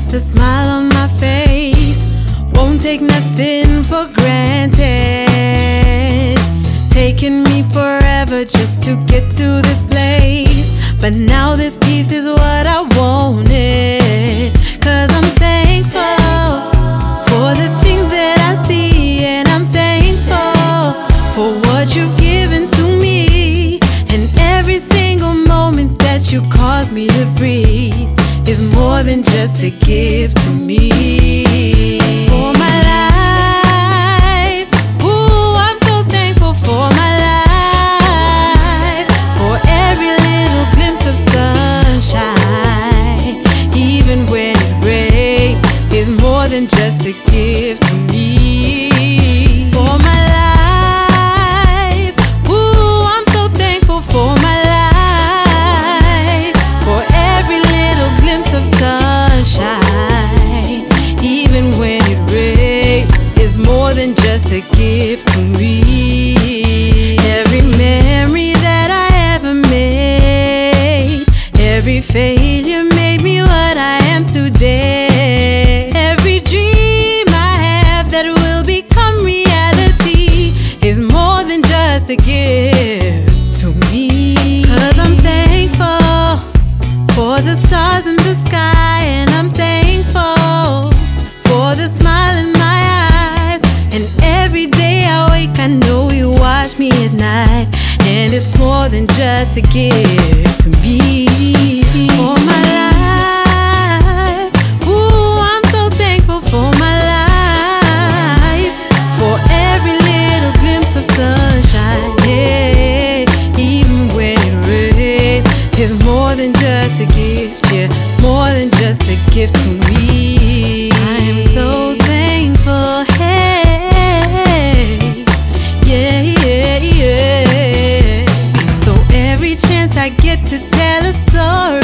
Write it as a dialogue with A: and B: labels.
A: the smile on my face. Won't take nothing for granted. Taking me forever just to get to this place, but now this peace is what I wanted. 'Cause I'm thankful for the things that I see, and I'm thankful for what you've given to me. And every single moment that you cause me to breathe is more than just a gift to me. For my life, ooh, I'm so thankful for my life. For every little glimpse of sunshine, even when it rains, is more than just a gift to me. For my life, ooh, I'm so thankful for my life. For every little glimpse of sunshine, even when it rains, is more than just a gift to me. Every memory that I ever made, every failure made me what I am today. Every dream I have that will become reality is more than just a gift to me. 'Cause I'm thankful for the stars in the sky, and I'm thankful for the smile in my eyes. And every day I wake, I know you watch me at night, and it's more than just a gift to me. For my life, ooh, I'm so thankful for my life. For every little glimpse of sunshine, yeah, even when it rains, is more than just a gift, yeah, more than just a gift to me. I am so thankful, hey, yeah, yeah, yeah. So every chance I get to tell a story,